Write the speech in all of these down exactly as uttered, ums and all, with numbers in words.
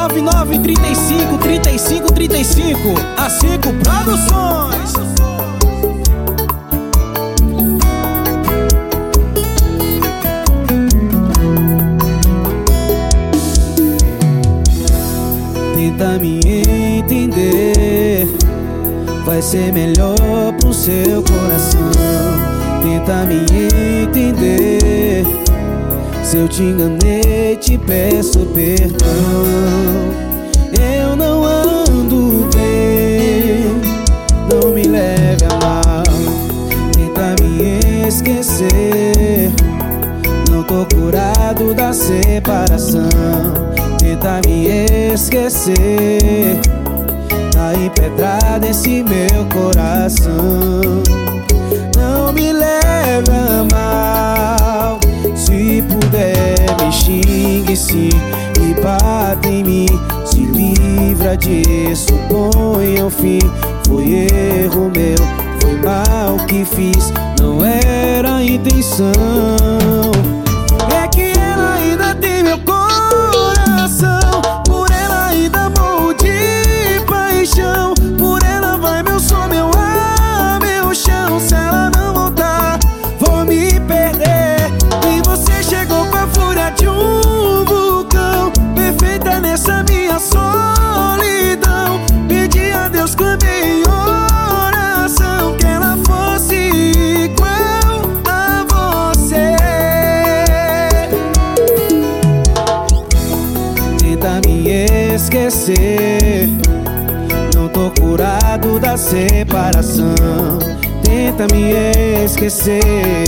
nove nove trinta e cinco, trinta e cinco, trinta e cinco. A cinco Produções. Tenta me entender, vai ser melhor pro seu coração. Tenta me entender, se eu te enganei te peço perdão. Eu não ando bem, não me leve a mal. Tenta me esquecer, não tô curado da separação. Tenta me esquecer, tá empedrado esse meu coração. Não me leve a mal, se puder me xingue sim e bata em mim. Se livra disso, põe um fim. Foi erro meu, foi mal que fiz, não era a intenção. É que ela ainda tem meu coração, por ela ainda morro de paixão. Por ela vai meu som, meu ar, meu chão. Se ela não voltar, vou me perder. E você chegou com a fúria de um vulcão, perfeita nessa minha solidão. Pedi a Deus, clamei em oração, que ela fosse igual a você. Tenta me esquecer, não tô curado da separação. Tenta me esquecer,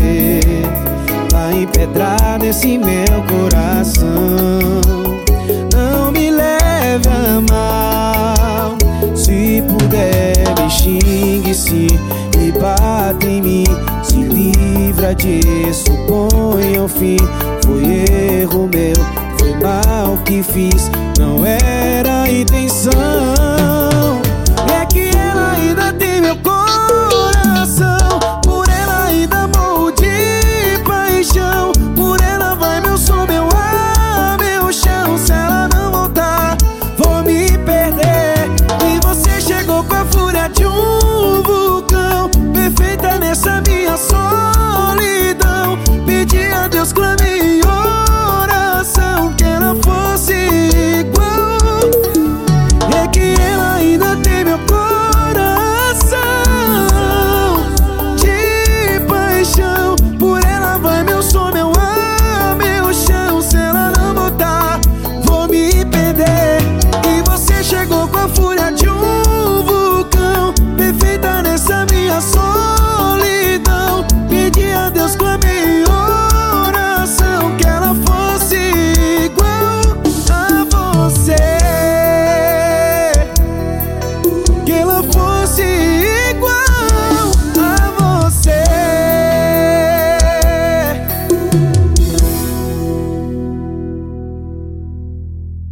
vai empedrar nesse meu coração. Não me leve a mal, se puder me xingue sim e bata em mim. Se livra disso, põe um fim. Foi erro meu, foi mal que fiz, não era a intenção.